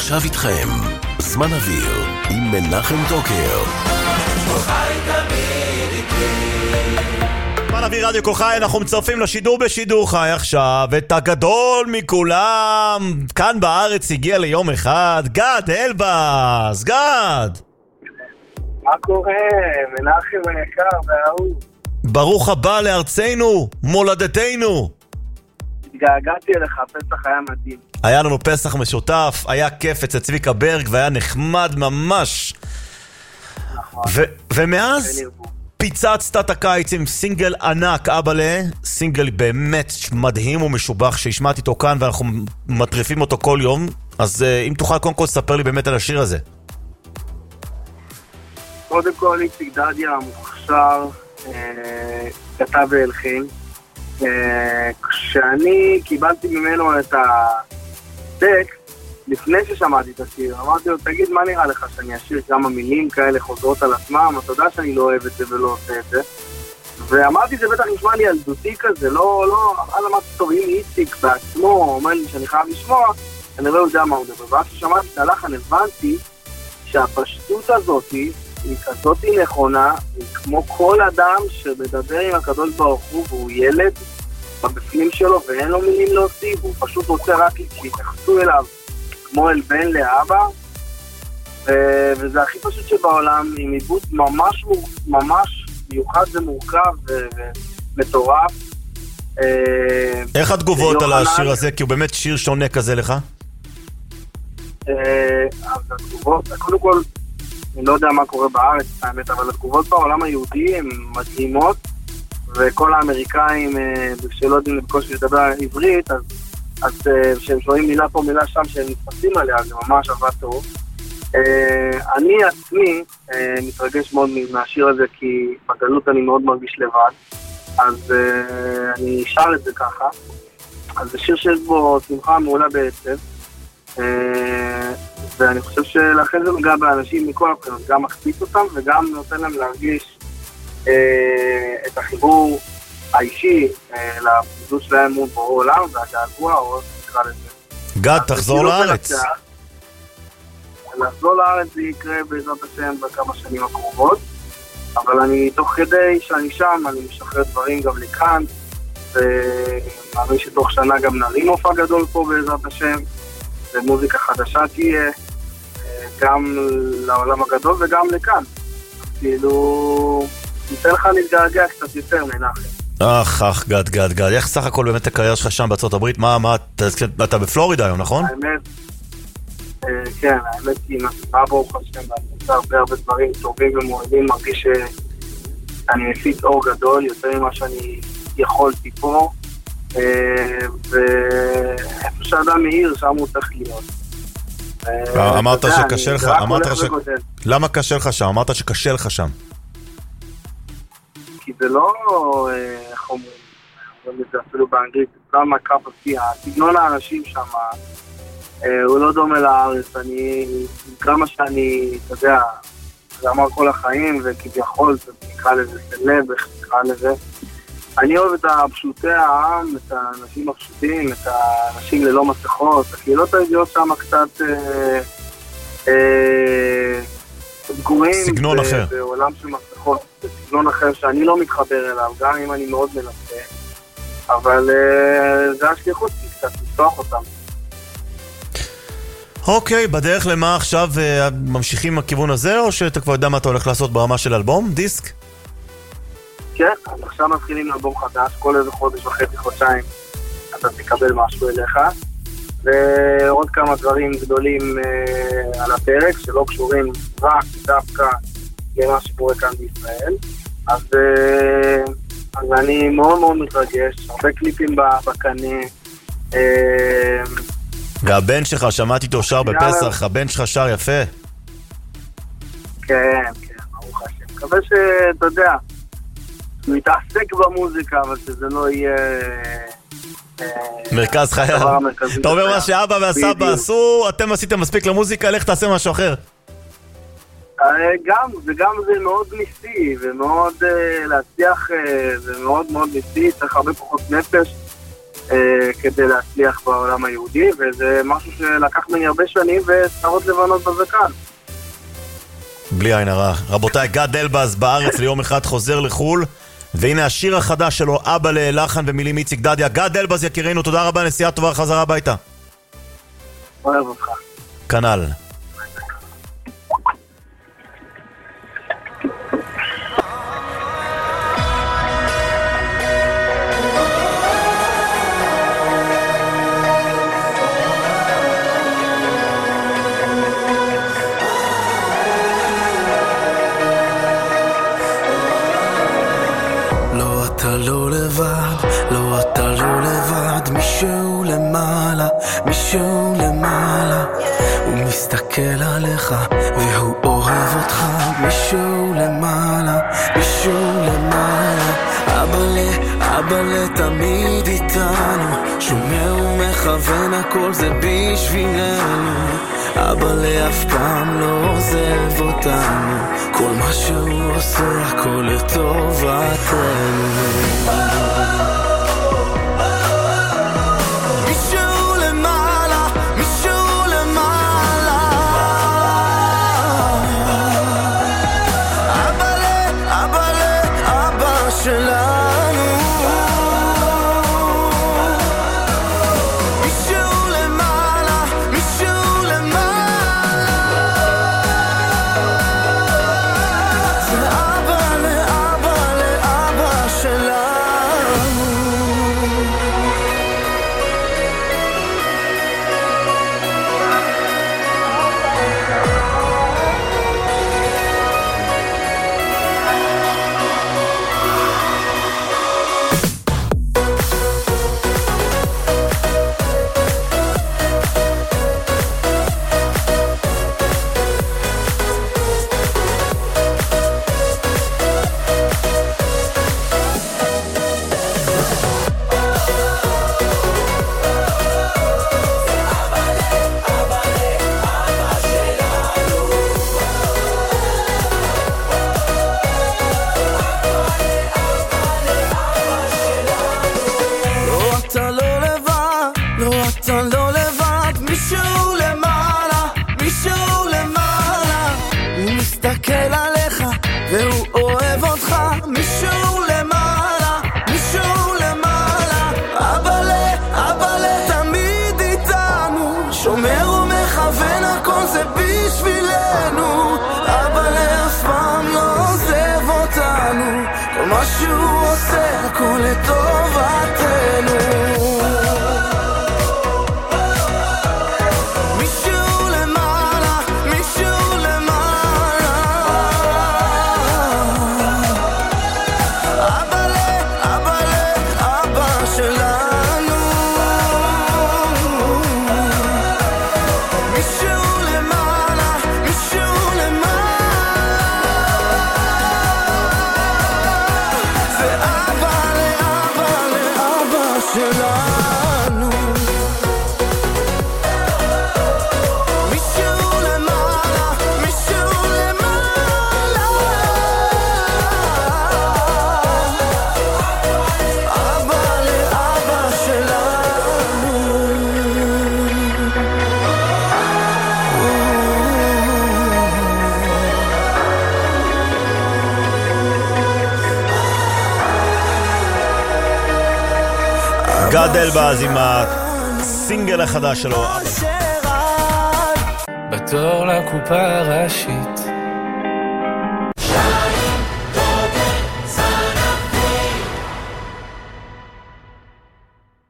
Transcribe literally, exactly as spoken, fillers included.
ועכשיו איתכם, זמן אוויר עם מנחם טוקר. כוחי תמיד איתי. זמן אוויר רדיו כוחי, אנחנו מצרפים לשידור בשידור חי עכשיו את הגדול מכולם. כאן בארץ הגיע ליום אחד, גד אלבז. גד! מה קורה? מנחם היקר והאהוב. ברוך הבא לארצנו, מולדתנו. התגעגעתי אליך, פסח היה מדהים. היה לנו פסח משותף, היה כיף אצל צביקה ברג והיה נחמד ממש. נכון. ו- ומאז ונרבו. פיצצת את הקיץ עם סינגל ענק, אבאלה, סינגל באמת מדהים ומשובח שהשמעתי אותו כאן ואנחנו מטריפים אותו כל יום. אז uh, אם תוכל קודם כל ספר לי באמת על השיר הזה. קודם כל איציק דדיה המוכשר אה, כתב והלחין. אה, כשאני קיבלתי ממנו את הטקסט לפני ששמעתי את השיר, אמרתי לו, תגיד, מה נראה לך שאני אשיר כמה מילים כאלה חוזרות על עצמם? אתה יודע שאני לא אוהב את זה ולא עושה את זה. ואמרתי, זה בטח נשמע לי ילדותי כזה, לא, לא, אז אמרתי, טוב, אם איציק בעצמו אומר לי שאני חייב לשמוע, אני לא יודע מה הוא מדבר. ואז ששמעתי את הלחן, הבנתי שהפשטות הזאת היא כזאת נכונה, היא כמו כל אדם שמדבר עם הקדוש ברוך הוא והוא ילד בבפנים שלו ואין לו מילים להוסיף, הוא פשוט רוצה רק שיתייחסו אליו כמו אל בן לאבא, ו- וזה הכי פשוט שבעולם, עם עיבוד ממש ממש מיוחד ומורכב ומטורף. איך התגובות על השיר הזה? כי הוא באמת שיר שונה כזה לך? אז התגובות, קודם כל אני לא יודע מה קורה בארץ, האמת, אבל התגובות בעולם היהודי הן מדהימות, וכל האמריקאים שלא יודעים בקושי לדבר עברית, אז, אז שהם שומעים מילה פה מילה שם שהם נתפסים עליה, זה ממש עבד טוב. אני עצמי מתרגש מאוד מהשיר הזה, כי בגלות אני מאוד מרגיש לבד, אז אני שר את זה ככה. אז זה שיר שיש בו שמחה מעולה בעצב, ואני חושב שלכן זה נוגע באנשים מכל הבחינות, גם מחפיץ אותם וגם נותן להם להרגיש אה, את החיבור האישי אה, לפעילות שלהם מול בורא עולם והגעגוע, או נקרא לזה. גד, תחזור לארץ. לחזור לארץ זה יקרה בעזרת השם בכמה שנים הקרובות, אבל אני תוך כדי שאני שם, אני משחרר דברים גם לכאן, ומאמין שתוך שנה גם נרים מופע גדול פה בעזרת השם, ומוזיקה חדשה תהיה גם לעולם הגדול וגם לכאן. כאילו, ניתן לך להתגעגע קצת יותר מנחם. אך, אך, גד, גד, גד. איך סך הכל באמת הקריירה שלך שם בארצות הברית? מה, מה, אתה, אתה בפלורידה היום, נכון? האמת, כן, האמת היא נסיבה ברוך השם, ואני עושה הרבה הרבה דברים טובים ומועדים, מרגיש שאני מפיץ אור גדול, יותר ממה שאני יכולתי פה, ואיפה שאדם מאיר, שם הוא צריך להיות. אמרת שקשה לך, אמרת ש... למה קשה לך שם? אמרת שקשה לך שם. כי זה לא, איך אומרים, אומרים את זה אפילו באנגלית, זה לא מהקאפ הפי, הסגנון האנשים שם, הוא לא דומה לארץ, אני, כמה שאני, אתה יודע, זה אמר כל החיים, וכביכול, זה נקרא לזה סלב, איך נקרא לזה, אני אוהב את הפשוטי העם, את האנשים הפשוטים, את האנשים ללא מסכות, הקהילות הידיעות שם קצת אה, אה, סגורים. סגנון אחר. בעולם של מסכות, סגנון אחר שאני לא מתחבר אליו, גם אם אני מאוד מנסה, אבל אה, זה השליחות לי קצת, לפתוח אותם. אוקיי, בדרך למה עכשיו אה, ממשיכים הכיוון הזה, או שאתה כבר יודע מה אתה הולך לעשות ברמה של אלבום, דיסק? כן, אז עכשיו מתחילים אלבום חדש, כל איזה חודש וחצי, חודשיים, אתה תקבל משהו אליך, ועוד כמה דברים גדולים אה, על הפרק, שלא קשורים רק דווקא למה שקורה כאן בישראל, אז, אה, אז אני מאוד מאוד מתרגש, הרבה קליפים בקנה. אה, והבן שלך, שמעתי אותו שר בפסח, הבן שלך שר יפה. כן, כן, ברוך השם. מקווה שאתה יודע, מתעסק במוזיקה, אבל שזה לא יהיה מרכז חייו. אתה אומר מה שאבא והסבא עשו, אתם עשיתם מספיק למוזיקה, לך תעשה משהו אחר. גם, וגם זה מאוד ניסי, ומאוד להצליח, זה מאוד מאוד ניסי, צריך הרבה פחות נפש, כדי להצליח בעולם היהודי, וזה משהו שלקח ממני הרבה שנים וצרות לבנות בזקן. בלי עין הרע. רבותיי, גד אלבז בארץ ליום אחד חוזר לחול, והנה השיר החדש שלו, אבא ללחן ומילים איציק דדיה. גד אלבז יקירינו, תודה רבה, נסיעה טובה, חזרה הביתה. אוהב אותך. כנ"ל. לא לבד, לא אתה לא לבד, מישהו למעלה, מישהו למעלה, הוא מסתכל עליך והוא אוהב אותך, מישהו למעלה, מישהו למעלה, אבאלה, אבאלה תמיד איתנו, שומע ומכוון הכל זה בשבילנו, אבאלה אף פעם לא עוזב אותנו, כל מה שהוא עושה הכל לטובתנו. מישהו למעלה, מישהו למעלה, אבאלה, אבאלה, אבא שלנו, מישהו למעלה, מישהו למעלה, זה אבאלה, אבאלה, אבא שלנו. גד אלבז עם הסינגל החדש שלו. בתור לקופה הראשית